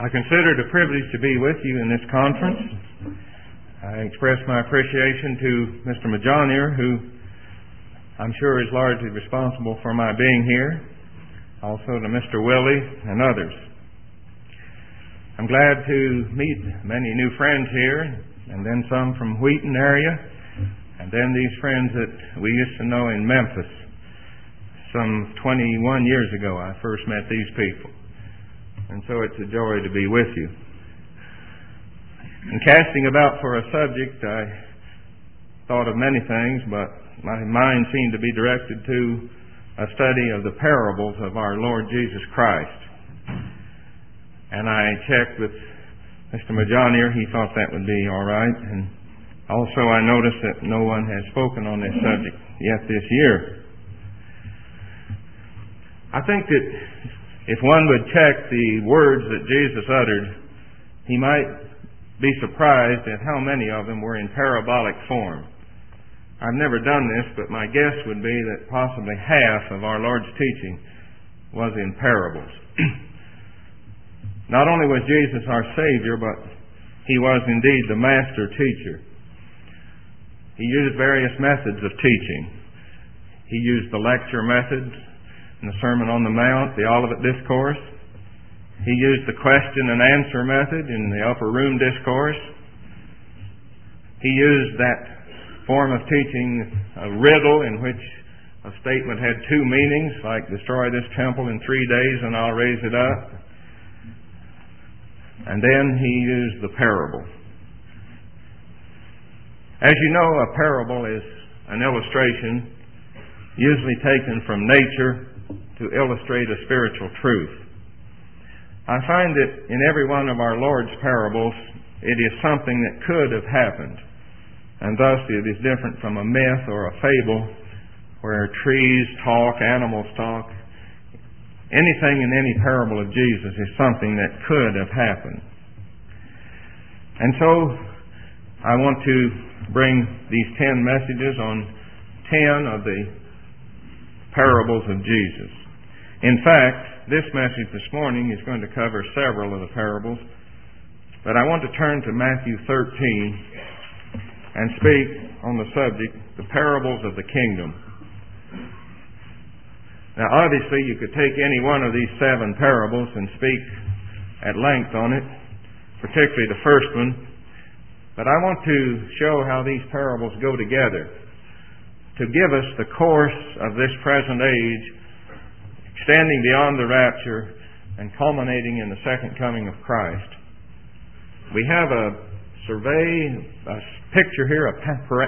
I consider it a privilege to be with you in this conference. I express my appreciation to Mr. Majonier, who I'm sure is largely responsible for my being here, also to Mr. Willie and others. I'm glad to meet many new friends here, and then some from Wheaton area, and then these friends that we used to know in Memphis. Some 21 years ago I first met these people. And so it's a joy to be with you. In casting about for a subject, I thought of many things, but my mind seemed to be directed to a study of the parables of our Lord Jesus Christ. And I checked with Mr. Majonier. He thought that would be all right. And also I noticed that no one has spoken on this subject yet this year. I think that if one would check the words that Jesus uttered, he might be surprised at how many of them were in parabolic form. I've never done this, but my guess would be that possibly half of our Lord's teaching was in parables. Not only was Jesus our Savior, but He was indeed the master teacher. He used various methods of teaching. He used the lecture method in the Sermon on the Mount, the Olivet Discourse. He used the question and answer method in the Upper Room Discourse. He used that form of teaching, a riddle in which a statement had two meanings, like destroy this temple in 3 days and I'll raise it up. And then he used the parable. As you know, a parable is an illustration usually taken from nature to illustrate a spiritual truth. I find that in every one of our Lord's parables, it is something that could have happened, and thus it is different from a myth or a fable where trees talk, animals talk. Anything in any parable of Jesus is something that could have happened. And so I want to bring these 10 messages on 10 of the parables of Jesus. In fact, this message this morning is going to cover several of the parables, but I want to turn to Matthew 13 and speak on the subject, the parables of the kingdom. Now, obviously, you could take any one of these 7 parables and speak at length on it, particularly the first one, but I want to show how these parables go together to give us the course of this present age, extending beyond the rapture and culminating in the second coming of Christ. We have a picture here, a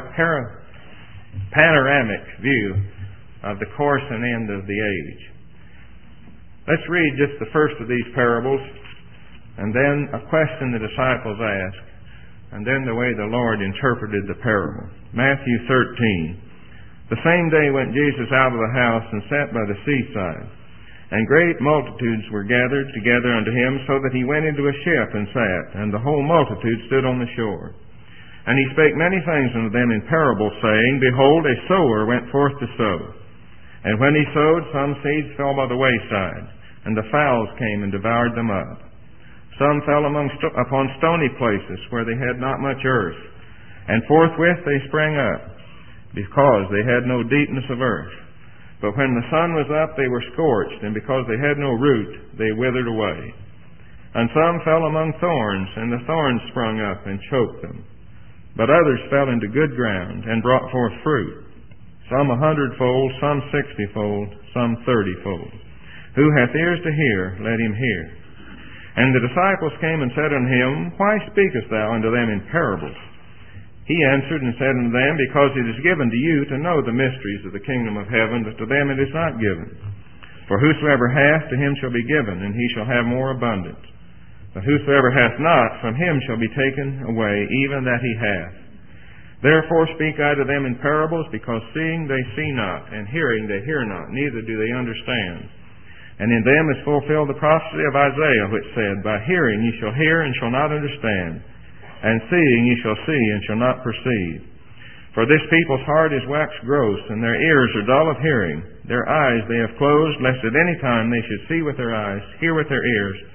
panoramic view of the course and end of the age. Let's read just the first of these parables, and then a question the disciples asked, and then the way the Lord interpreted the parable. Matthew 13. The same day went Jesus out of the house and sat by the seaside. And great multitudes were gathered together unto him, so that he went into a ship and sat, and the whole multitude stood on the shore. And he spake many things unto them in parables, saying, Behold, a sower went forth to sow. And when he sowed, some seeds fell by the wayside, and the fowls came and devoured them up. Some fell upon stony places, where they had not much earth. And forthwith they sprang up, because they had no deepness of earth. But when the sun was up, they were scorched, and because they had no root, they withered away. And some fell among thorns, and the thorns sprung up and choked them. But others fell into good ground, and brought forth fruit, some 100-fold, some 60-fold, some 30-fold. Who hath ears to hear, let him hear. And the disciples came and said unto him, Why speakest thou unto them in parables? He answered and said unto them, Because it is given to you to know the mysteries of the kingdom of heaven, but to them it is not given. For whosoever hath, to him shall be given, and he shall have more abundance. But whosoever hath not, from him shall be taken away even that he hath. Therefore speak I to them in parables, because seeing they see not, and hearing they hear not, neither do they understand. And in them is fulfilled the prophecy of Isaiah, which said, By hearing ye shall hear and shall not understand, and seeing ye shall see and shall not perceive. For this people's heart is waxed gross, and their ears are dull of hearing. Their eyes they have closed, lest at any time they should see with their eyes, hear with their ears,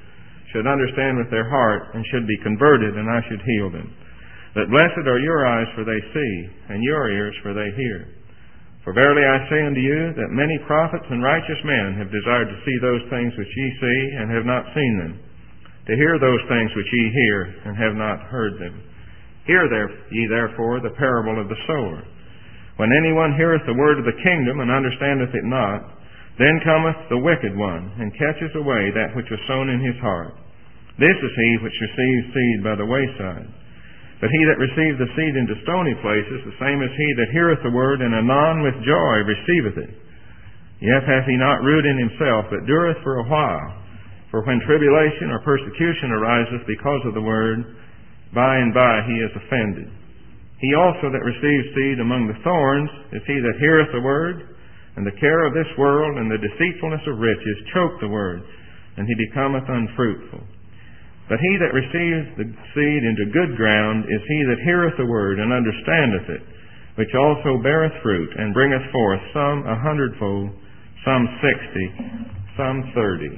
should understand with their heart, and should be converted, and I should heal them. But blessed are your eyes, for they see, and your ears, for they hear. For verily I say unto you, that many prophets and righteous men have desired to see those things which ye see, and have not seen them, to hear those things which ye hear, and have not heard them. Hear ye therefore the parable of the sower. When anyone heareth the word of the kingdom, and understandeth it not, then cometh the wicked one, and catcheth away that which was sown in his heart. This is he which receives seed by the wayside. But he that receiveth the seed into stony places, the same is he that heareth the word, and anon with joy receiveth it. Yet hath he not root in himself, but dureth for a while. For when tribulation or persecution ariseth because of the word, by and by he is offended. He also that receives seed among the thorns is he that heareth the word, and the care of this world and the deceitfulness of riches choke the word, and he becometh unfruitful. But he that receives the seed into good ground is he that heareth the word, and understandeth it, which also beareth fruit, and bringeth forth some 100-fold, some 60, some 30.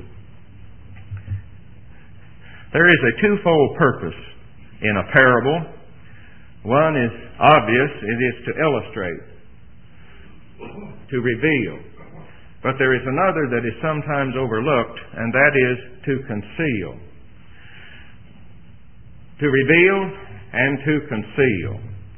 There is a twofold purpose in a parable. One is obvious. It is to illustrate, to reveal. But there is another that is sometimes overlooked, and that is to conceal. To reveal and to conceal.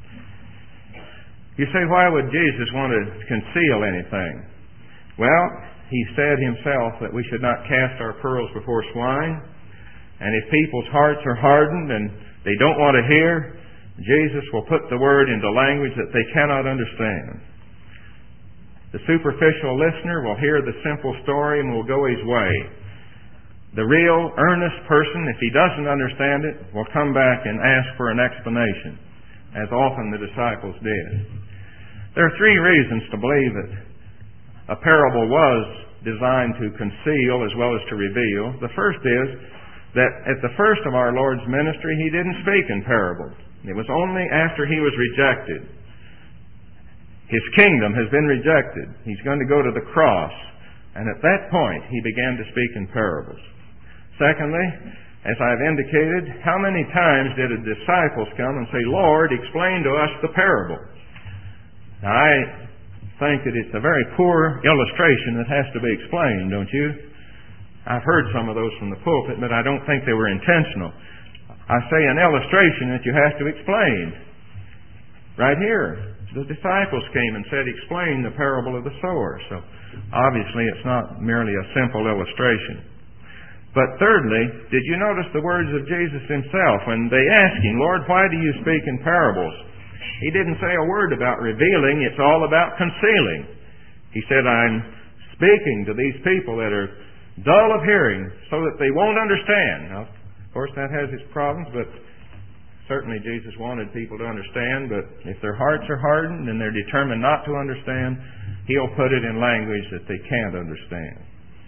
You say, why would Jesus want to conceal anything? Well, He said Himself that we should not cast our pearls before swine. And if people's hearts are hardened and they don't want to hear, Jesus will put the Word into language that they cannot understand. The superficial listener will hear the simple story and will go his way. The real, earnest person, if he doesn't understand it, will come back and ask for an explanation, as often the disciples did. There are three reasons to believe that a parable was designed to conceal as well as to reveal. The first is that at the first of our Lord's ministry, He didn't speak in parables. It was only after He was rejected. His kingdom has been rejected. He's going to go to the cross. And at that point, He began to speak in parables. Secondly, as I've indicated, how many times did the disciples come and say, Lord, explain to us the parable? Now, I think that it's a very poor illustration that has to be explained, don't you? I've heard some of those from the pulpit, but I don't think they were intentional. I say an illustration that you have to explain. Right here, the disciples came and said, explain the parable of the sower. So, obviously, it's not merely a simple illustration. But thirdly, did you notice the words of Jesus Himself when they asked Him, Lord, why do you speak in parables? He didn't say a word about revealing. It's all about concealing. He said, I'm speaking to these people that are dull of hearing so that they won't understand. Now, of course, that has its problems, but certainly Jesus wanted people to understand. But if their hearts are hardened and they're determined not to understand, He'll put it in language that they can't understand.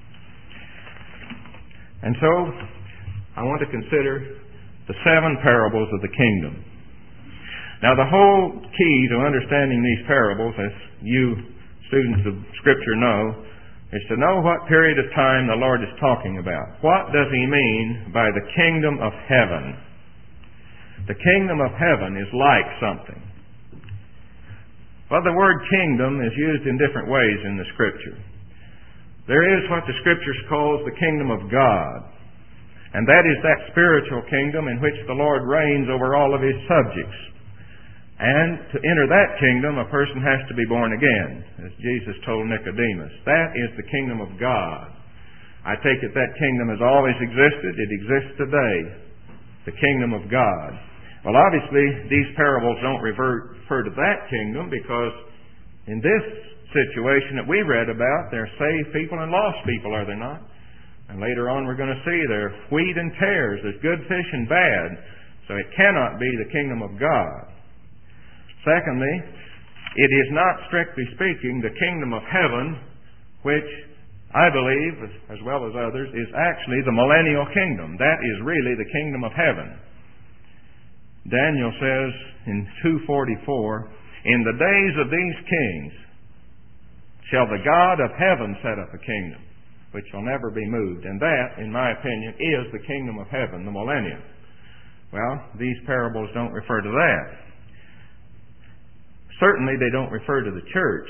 And so, I want to consider the 7 parables of the kingdom. Now, the whole key to understanding these parables, as you students of Scripture know, is to know what period of time the Lord is talking about. What does He mean by the kingdom of heaven? The kingdom of heaven is like something. Well, the word kingdom is used in different ways in the Scripture. There is what the Scriptures calls the kingdom of God. And that is that spiritual kingdom in which the Lord reigns over all of His subjects. And to enter that kingdom, a person has to be born again, as Jesus told Nicodemus. That is the kingdom of God. I take it that kingdom has always existed. It exists today. The kingdom of God. Well, obviously, these parables don't refer to that kingdom because in this situation that we read about, there are saved people and lost people, are there not? And later on we're going to see there are wheat and tares, there's good fish and bad. So it cannot be the kingdom of God. Secondly, it is not, strictly speaking, the kingdom of heaven, which I believe, as well as others, is actually the millennial kingdom. That is really the kingdom of heaven. Daniel says in 2:44, in the days of these kings, shall the God of heaven set up a kingdom, which will never be moved. And that, in my opinion, is the kingdom of heaven, the millennium. Well, these parables don't refer to that. Certainly they don't refer to the church,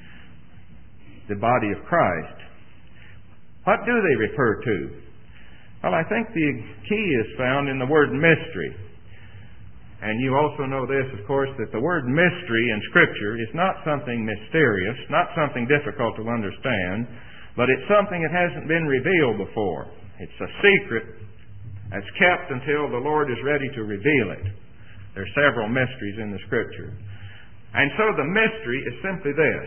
the body of Christ. What do they refer to? Well, I think the key is found in the word mystery. And you also know this, of course, that the word mystery in Scripture is not something mysterious, not something difficult to understand, but it's something that hasn't been revealed before. It's a secret that's kept until the Lord is ready to reveal it. There are several mysteries in the Scripture. And so the mystery is simply this.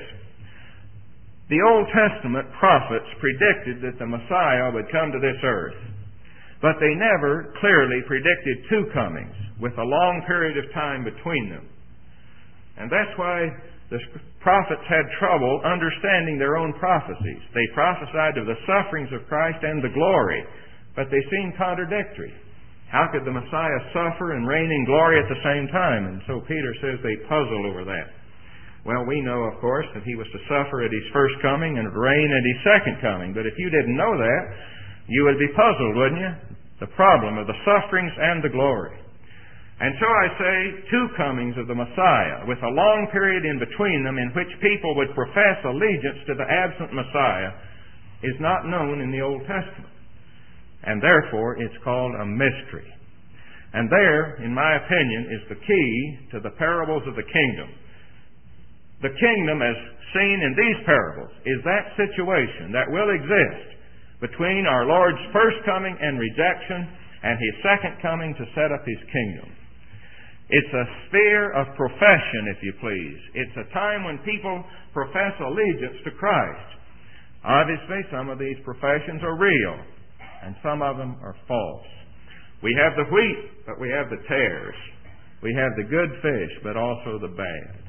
The Old Testament prophets predicted that the Messiah would come to this earth, but they never clearly predicted two comings with a long period of time between them. And that's why the prophets had trouble understanding their own prophecies. They prophesied of the sufferings of Christ and the glory, but they seemed contradictory. How could the Messiah suffer and reign in glory at the same time? And so Peter says they puzzled over that. Well, we know, of course, that he was to suffer at his first coming and reign at his second coming. But if you didn't know that, you would be puzzled, wouldn't you? The problem of the sufferings and the glory. And so I say two comings of the Messiah, with a long period in between them in which people would profess allegiance to the absent Messiah, is not known in the Old Testament. And therefore, it's called a mystery. And there, in my opinion, is the key to the parables of the kingdom. The kingdom, as seen in these parables, is that situation that will exist between our Lord's first coming and rejection and His second coming to set up His kingdom. It's a sphere of profession, if you please. It's a time when people profess allegiance to Christ. Obviously, some of these professions are real, and some of them are false. We have the wheat, but we have the tares. We have the good fish, but also the bad.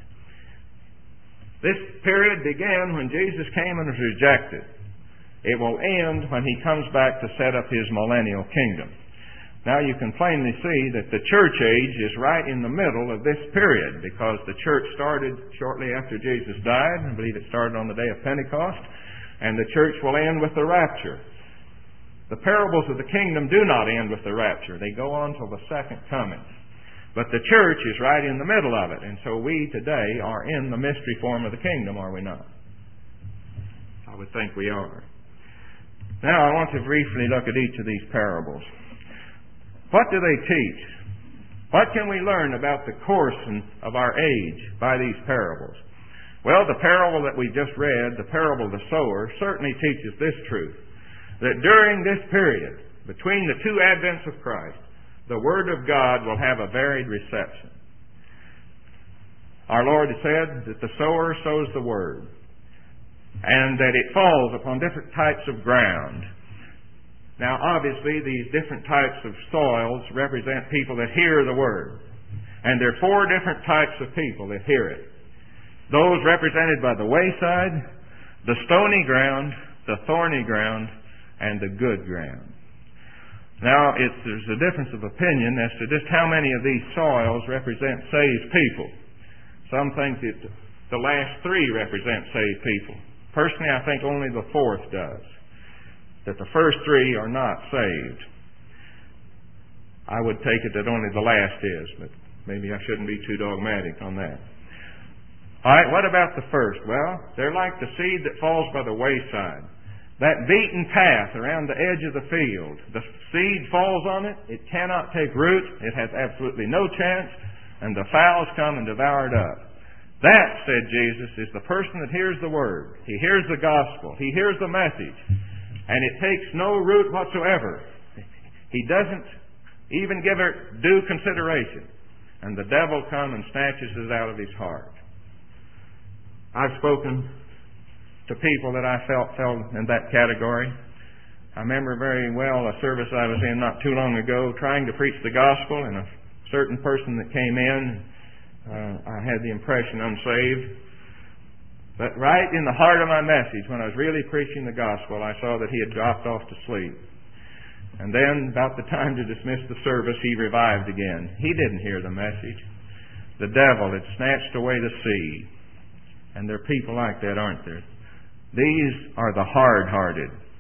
This period began when Jesus came and was rejected. It will end when He comes back to set up His millennial kingdom. Now you can plainly see that the church age is right in the middle of this period, because the church started shortly after Jesus died. I believe it started on the day of Pentecost, and the church will end with the rapture. The parables of the kingdom do not end with the rapture. They go on till the second coming. But the church is right in the middle of it, and so we today are in the mystery form of the kingdom, are we not? I would think we are. Now I want to briefly look at each of these parables. What do they teach? What can we learn about the course of our age by these parables? Well, the parable that we just read, the parable of the sower, certainly teaches this truth, that during this period, between the two advents of Christ, the Word of God will have a varied reception. Our Lord said that the sower sows the Word, and that it falls upon different types of ground. Now, obviously, these different types of soils represent people that hear the Word. And there are four different types of people that hear it. Those represented by the wayside, the stony ground, the thorny ground, and the good ground. Now, there's a difference of opinion as to just how many of these soils represent saved people. Some think that the last three represent saved people. Personally, I think only the fourth does. That the first three are not saved. I would take it that only the last is, but maybe I shouldn't be too dogmatic on that. All right, what about the first? Well, they're like the seed that falls by the wayside. That beaten path around the edge of the field. The seed falls on it. It cannot take root. It has absolutely no chance. And the fowls come and devour it up. That, said Jesus, is the person that hears the Word. He hears the gospel. He hears the message. And it takes no root whatsoever. He doesn't even give it due consideration. And the devil comes and snatches it out of his heart. I've spoken to people that I felt fell in that category. I remember very well a service I was in not too long ago trying to preach the gospel, and a certain person that came in, I had the impression unsaved. But right in the heart of my message, when I was really preaching the gospel, I saw that he had dropped off to sleep. And then, about the time to dismiss the service, he revived again. He didn't hear the message. The devil had snatched away the seed. And there are people like that, aren't there? These are the hard-hearted.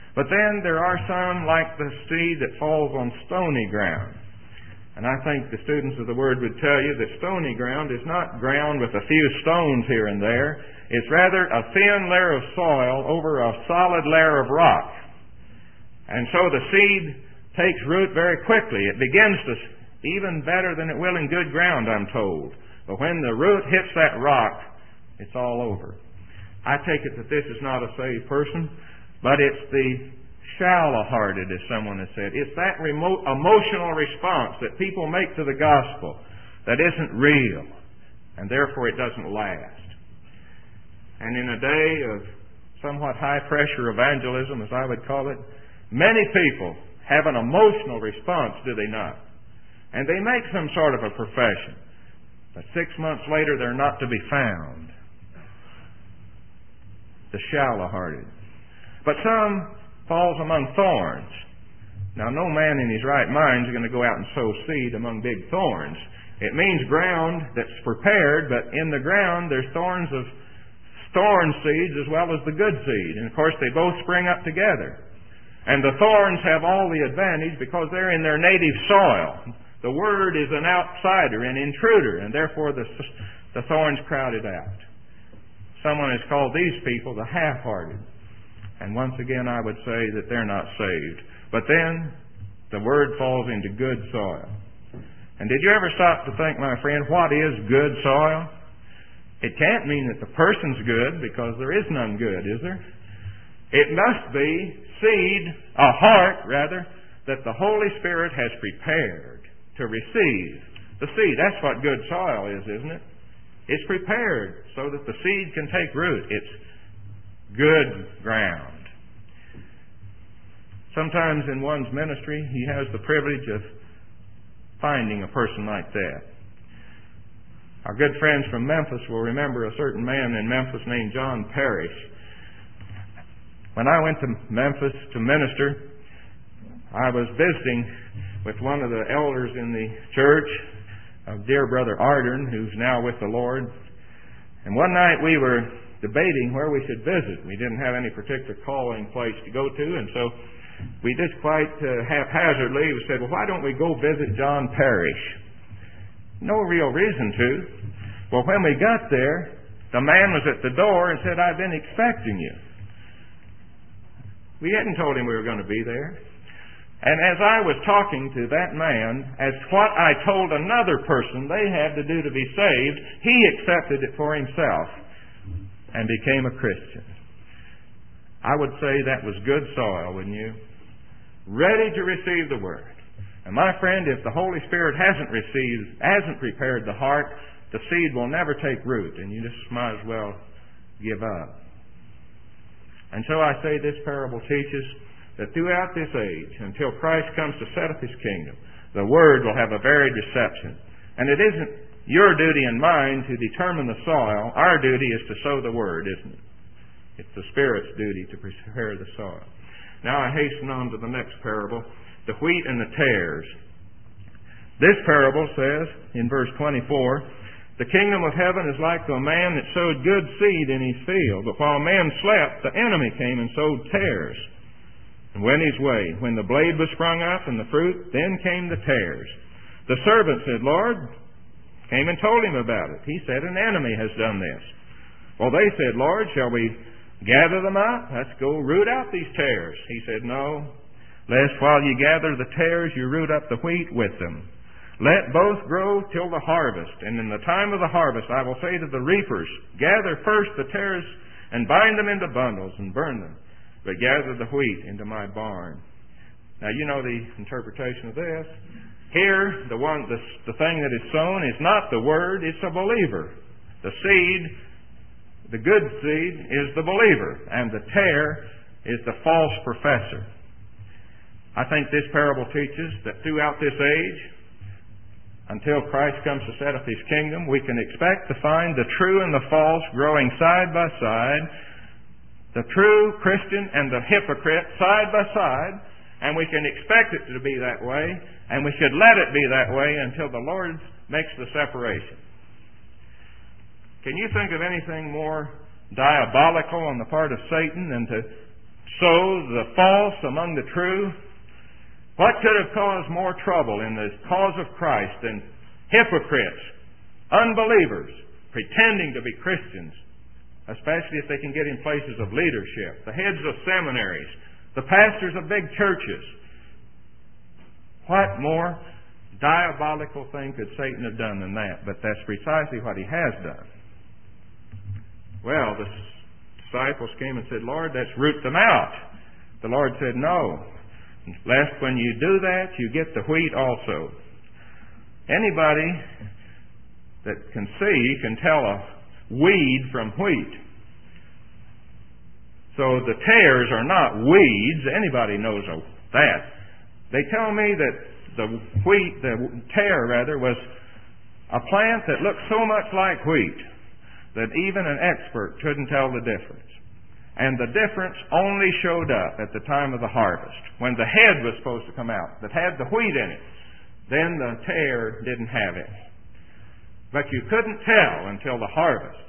But then there are some, like the seed that falls on stony ground. And I think the students of the Word would tell you that stony ground is not ground with a few stones here and there. It's rather a thin layer of soil over a solid layer of rock. And so the seed takes root very quickly. It begins to even better than it will in good ground, I'm told. But when the root hits that rock, it's all over. I take it that this is not a saved person, but it's the shallow-hearted, as someone has said. It's that remote emotional response that people make to the gospel that isn't real, and therefore it doesn't last. And in a day of somewhat high-pressure evangelism, as I would call it, many people have an emotional response, do they not? And they make some sort of a profession, but 6 months later they're not to be found. The shallow-hearted. But some falls among thorns. Now, no man in his right mind is going to go out and sow seed among big thorns. It means ground that's prepared, but in the ground there's thorns of thorn seeds as well as the good seed. And of course they both spring up together. And the thorns have all the advantage because they're in their native soil. The Word is an outsider, an intruder, and therefore the thorns crowd it out. Someone has called these people the half-hearted. And once again, I would say that they're not saved. But then, the Word falls into good soil. And did you ever stop to think, my friend, what is good soil? It can't mean that the person's good, because there is none good, is there? It must be seed, a heart, rather, that the Holy Spirit has prepared to receive. The seed, that's what good soil is, isn't it? It's prepared so that the seed can take root. It's good ground. Sometimes in one's ministry, he has the privilege of finding a person like that. Our good friends from Memphis will remember a certain man in Memphis named John Parrish. When I went to Memphis to minister, I was visiting with one of the elders in the church, of dear brother Ardern, who's now with the Lord. And one night we were debating where we should visit. We didn't have any particular calling place to go to, and so we just quite haphazardly said, well, why don't we go visit John Parrish? No real reason to. Well, when we got there, the man was at the door and said, I've been expecting you. We hadn't told him we were going to be there. And as I was talking to that man, as what I told another person they had to do to be saved, he accepted it for himself and became a Christian. I would say that was good soil, wouldn't you? Ready to receive the Word. And my friend, if the Holy Spirit hasn't prepared the heart, the seed will never take root, and you just might as well give up. And so I say this parable teaches that throughout this age, until Christ comes to set up His kingdom, the Word will have a varied reception. And it isn't your duty and mine to determine the soil. Our duty is to sow the Word, isn't it? It's the Spirit's duty to prepare the soil. Now I hasten on to the next parable, the wheat and the tares. This parable says, in verse 24, the kingdom of heaven is like to a man that sowed good seed in his field, but while man slept, the enemy came and sowed tares and went his way. When the blade was sprung up and the fruit, then came the tares. The servant said, Lord, came and told him about it. He said, an enemy has done this. Well, they said, Lord, shall we gather them up? Let's go root out these tares. He said, no, lest while you gather the tares, you root up the wheat with them. Let both grow till the harvest. And in the time of the harvest, I will say to the reapers, gather first the tares and bind them into bundles and burn them, but gather the wheat into my barn. Now, you know the interpretation of this. Here, the thing that is sown is not the Word, it's a believer. The seed, the good seed, is the believer, and the tare is the false professor. I think this parable teaches that throughout this age, until Christ comes to set up His kingdom, we can expect to find the true and the false growing side by side, the true Christian and the hypocrite side by side, and we can expect it to be that way, and we should let it be that way until the Lord makes the separation. Can you think of anything more diabolical on the part of Satan than to sow the false among the true. What could have caused more trouble in the cause of Christ than hypocrites, unbelievers, pretending to be Christians, especially if they can get in places of leadership, the heads of seminaries, the pastors of big churches? What more diabolical thing could Satan have done than that? But that's precisely what he has done. Well, the disciples came and said, Lord, let's root them out. The Lord said, no. Lest when you do that, you get the wheat also. Anybody that can see can tell a weed from wheat. So the tares are not weeds. Anybody knows that. They tell me that the tare was a plant that looked so much like wheat that even an expert couldn't tell the difference. And the difference only showed up at the time of the harvest, when the head was supposed to come out that had the wheat in it. Then the tare didn't have it. But you couldn't tell until the harvest.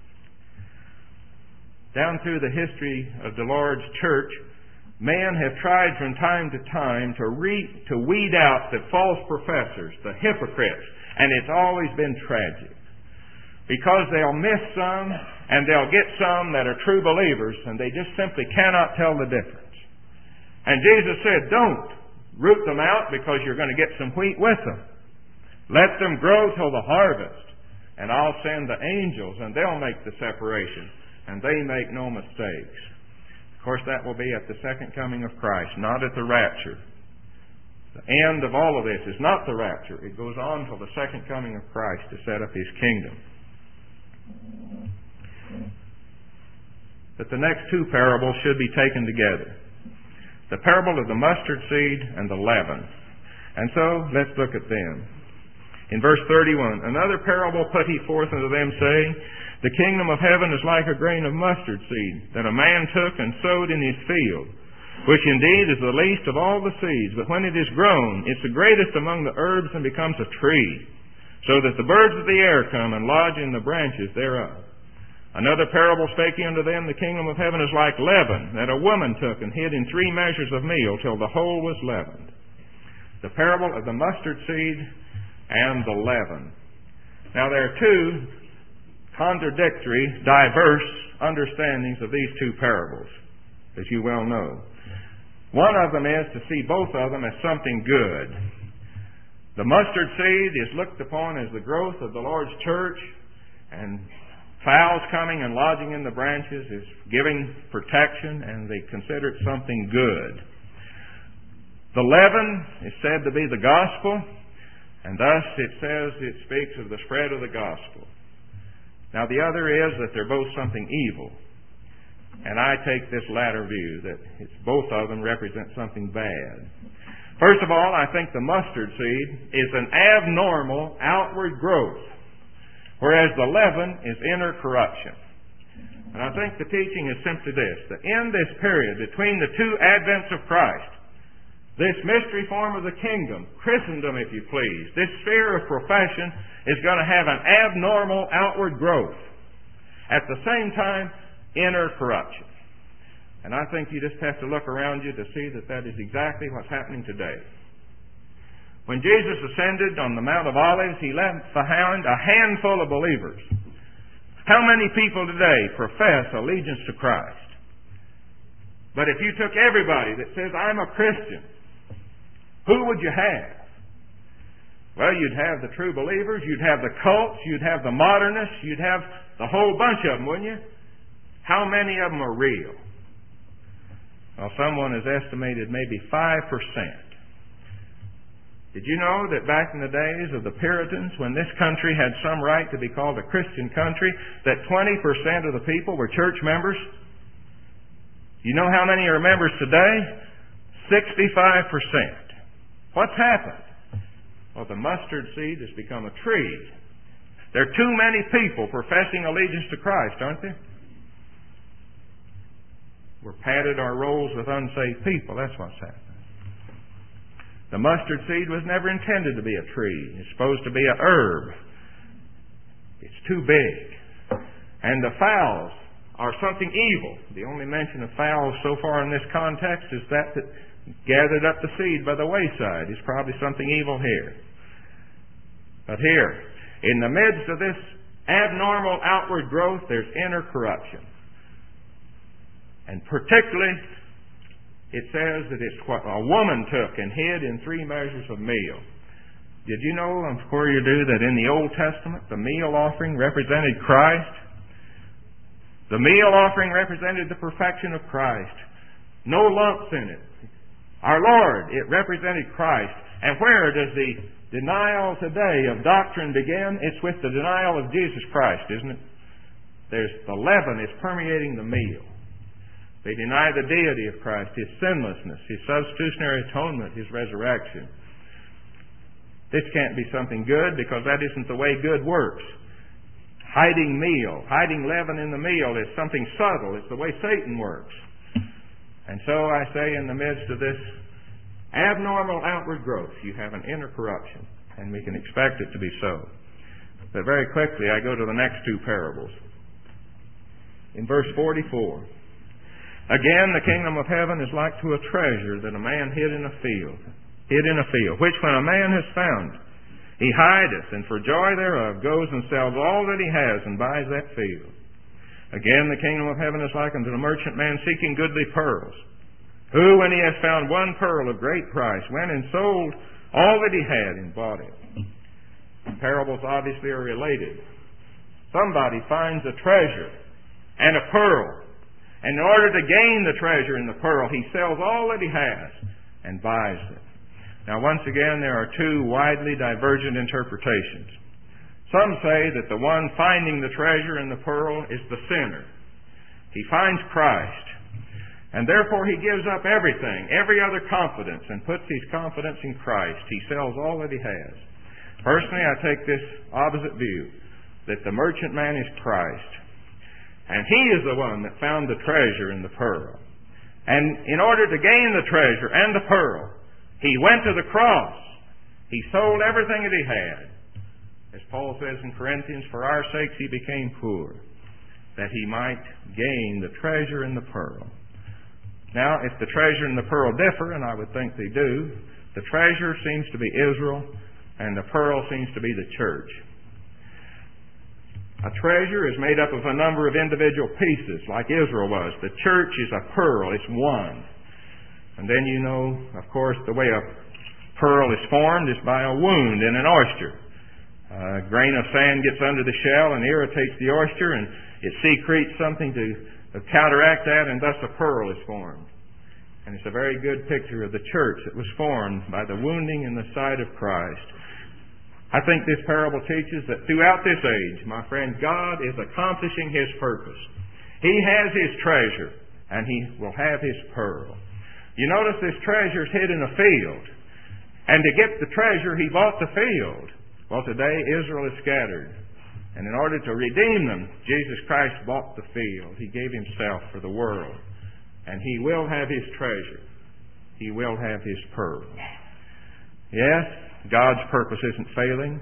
Down through the history of the Lord's church, men have tried from time to time to weed out the false professors, the hypocrites, and it's always been tragic. Because they'll miss some, and they'll get some that are true believers, and they just simply cannot tell the difference. And Jesus said, don't root them out because you're going to get some wheat with them. Let them grow till the harvest, and I'll send the angels, and they'll make the separation, and they make no mistakes. Of course, that will be at the second coming of Christ, not at the rapture. The end of all of this is not the rapture. It goes on till the second coming of Christ to set up His kingdom. But the next two parables should be taken together. The parable of the mustard seed and the leaven. And so, let's look at them. In verse 31, another parable put he forth unto them, saying, the kingdom of heaven is like a grain of mustard seed, that a man took and sowed in his field, which indeed is the least of all the seeds, but when it is grown, it's the greatest among the herbs and becomes a tree, so that the birds of the air come and lodge in the branches thereof. Another parable spake he unto them, the kingdom of heaven is like leaven, that a woman took and hid in 3 measures of meal till the whole was leavened. The parable of the mustard seed and the leaven. Now there are two contradictory, diverse understandings of these two parables, as you well know. One of them is to see both of them as something good. The mustard seed is looked upon as the growth of the Lord's church, and fowls coming and lodging in the branches is giving protection, and they consider it something good. The leaven is said to be the gospel, and thus it says it speaks of the spread of the gospel. Now the other is that they're both something evil. And I take this latter view, that both of them represent something bad. First of all, I think the mustard seed is an abnormal outward growth, whereas the leaven is inner corruption. And I think the teaching is simply this, that in this period between the two advents of Christ, this mystery form of the kingdom, Christendom if you please, this sphere of profession is going to have an abnormal outward growth. At the same time, inner corruption. And I think you just have to look around you to see that that is exactly what's happening today. When Jesus ascended on the Mount of Olives, He left behind a handful of believers. How many people today profess allegiance to Christ? But if you took everybody that says, I'm a Christian, who would you have? Well, you'd have the true believers, you'd have the cults, you'd have the modernists, you'd have the whole bunch of them, wouldn't you? How many of them are real? Well, someone has estimated maybe 5%. Did you know that back in the days of the Puritans, when this country had some right to be called a Christian country, that 20% of the people were church members? You know how many are members today? 65%. What's happened? Well, the mustard seed has become a tree. There are too many people professing allegiance to Christ, aren't there? We're padded our rolls with unsaved people. That's what's happening. The mustard seed was never intended to be a tree. It's supposed to be a herb. It's too big. And the fowls are something evil. The only mention of fowls so far in this context is that gathered up the seed by the wayside. Is probably something evil here. But here, in the midst of this abnormal outward growth, there's inner corruption. And particularly, it says that it's what a woman took and hid in 3 measures of meal. Did you know, I'm sure you do, that in the Old Testament, the meal offering represented Christ? The meal offering represented the perfection of Christ. No lumps in it. Our Lord, it represented Christ. And where does the denial today of doctrine begin? It's with the denial of Jesus Christ, isn't it? There's the leaven is permeating the meal. They deny the deity of Christ, His sinlessness, His substitutionary atonement, His resurrection. This can't be something good because that isn't the way good works. Hiding meal, hiding leaven in the meal is something subtle. It's the way Satan works. And so I say in the midst of this abnormal outward growth, you have an inner corruption, and we can expect it to be so. But very quickly, I go to the next 2 parables. In verse 44, again, the kingdom of heaven is like to a treasure that a man hid in a field, which when a man has found, he hideth, and for joy thereof goes and sells all that he has and buys that field. Again, the kingdom of heaven is like unto a merchant man seeking goodly pearls, who, when he has found one pearl of great price, went and sold all that he had and bought it. The parables obviously are related. Somebody finds a treasure and a pearl, and in order to gain the treasure and the pearl, he sells all that he has and buys it. Now, once again, there are 2 widely divergent interpretations. Some say that the one finding the treasure and the pearl is the sinner. He finds Christ, and therefore he gives up everything, every other confidence, and puts his confidence in Christ. He sells all that he has. Personally, I take this opposite view, that the merchant man is Christ, and he is the one that found the treasure and the pearl. And in order to gain the treasure and the pearl, he went to the cross. He sold everything that he had. As Paul says in Corinthians, for our sakes he became poor, that he might gain the treasure and the pearl. Now, if the treasure and the pearl differ, and I would think they do, the treasure seems to be Israel, and the pearl seems to be the church. A treasure is made up of a number of individual pieces, like Israel was. The church is a pearl. It's one. And then you know, of course, the way a pearl is formed is by a wound in an oyster. A grain of sand gets under the shell and irritates the oyster, and it secretes something to counteract that, and thus a pearl is formed. And it's a very good picture of the church that was formed by the wounding in the side of Christ. I think this parable teaches that throughout this age, my friend, God is accomplishing His purpose. He has His treasure, and He will have His pearl. You notice this treasure is hid in a field. And to get the treasure, he bought the field. Well, today Israel is scattered. And in order to redeem them, Jesus Christ bought the field. He gave Himself for the world. And He will have His treasure. He will have His pearl. Yes, God's purpose isn't failing.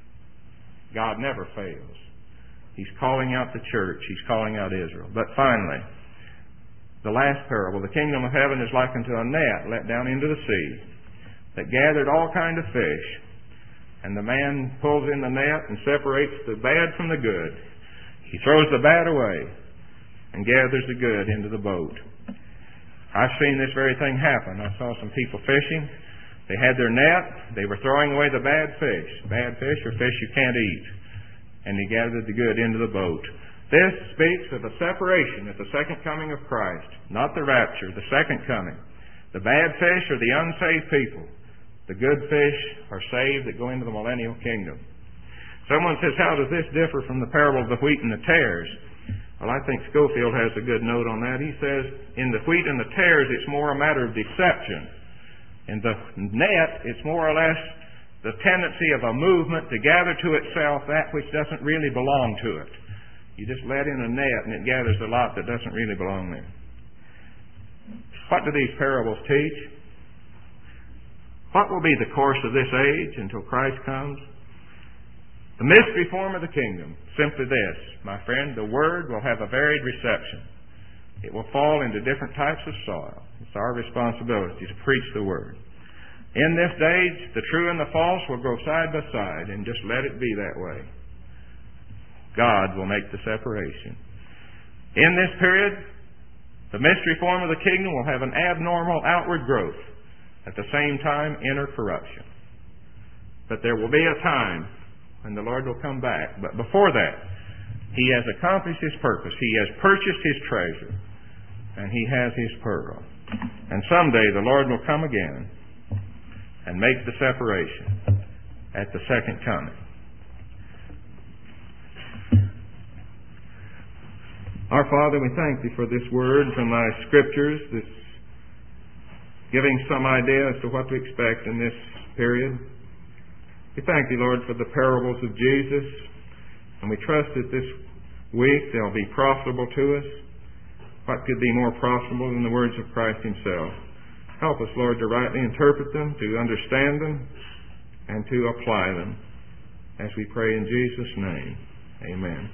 God never fails. He's calling out the church. He's calling out Israel. But finally, the last parable, the kingdom of heaven is like unto a net let down into the sea, that gathered all kind of fish. And the man pulls in the net and separates the bad from the good. He throws the bad away and gathers the good into the boat. I've seen this very thing happen. I saw some people fishing. They had their net. They were throwing away the bad fish. Bad fish or fish you can't eat. And they gathered the good into the boat. This speaks of a separation at the second coming of Christ, not the rapture, the second coming. The bad fish are the unsaved people. The good fish are saved that go into the millennial kingdom. Someone says, how does this differ from the parable of the wheat and the tares? Well, I think Schofield has a good note on that. He says, in the wheat and the tares, it's more a matter of deception. In the net, it's more or less the tendency of a movement to gather to itself that which doesn't really belong to it. You just let in a net and it gathers a lot that doesn't really belong there. What do these parables teach? What will be the course of this age until Christ comes? The mystery form of the kingdom, simply this, my friend, the Word will have a varied reception. It will fall into different types of soil. It's our responsibility to preach the Word. In this age, the true and the false will go side by side, and just let it be that way. God will make the separation. In this period, the mystery form of the kingdom will have an abnormal outward growth, at the same time inner corruption. But there will be a time when the Lord will come back. But before that, He has accomplished His purpose. He has purchased His treasure, and He has His pearl. And someday the Lord will come again and make the separation at the second coming. Our Father, we thank Thee for this word from Thy Scriptures, this giving some idea as to what to expect in this period. We thank Thee, Lord, for the parables of Jesus, and we trust that this week they'll be profitable to us. What could be more profitable than the words of Christ Himself? Help us, Lord, to rightly interpret them, to understand them, and to apply them. As we pray in Jesus' name, amen.